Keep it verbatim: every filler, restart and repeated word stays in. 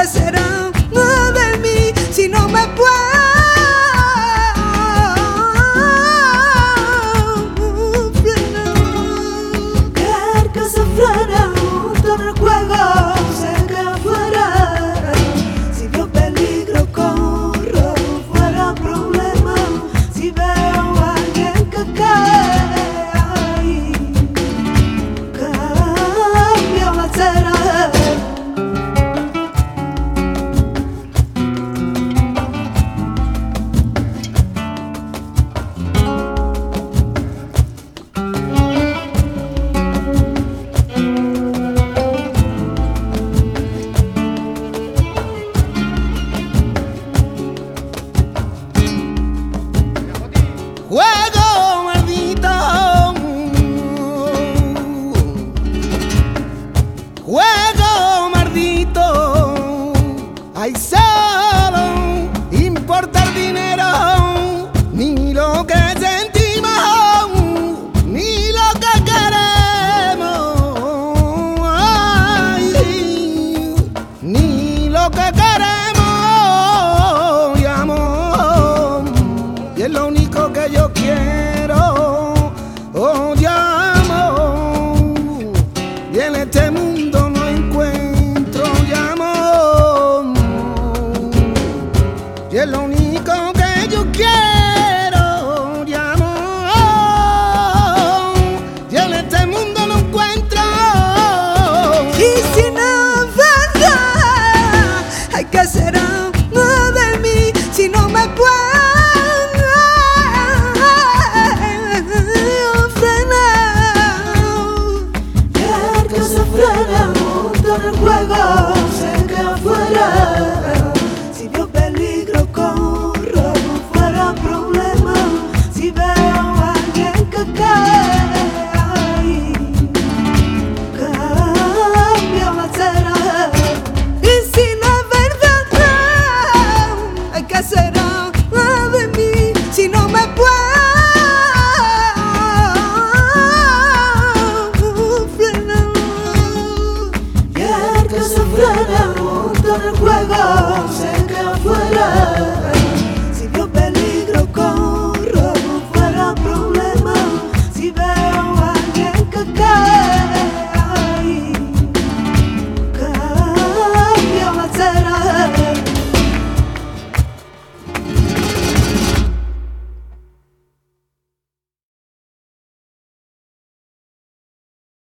¿qué será de mí si no me puedo frenar? Creer que se frena un torno al juego, se queda fuera. Si veo peligro corro, fuera problema. Si veo a alguien que cae, ay, cambio la acera. Juego maldito, juego maldito, hay solo importa el dinero, ni lo que sentimos, ni lo que queremos, ay, ni lo que queremos.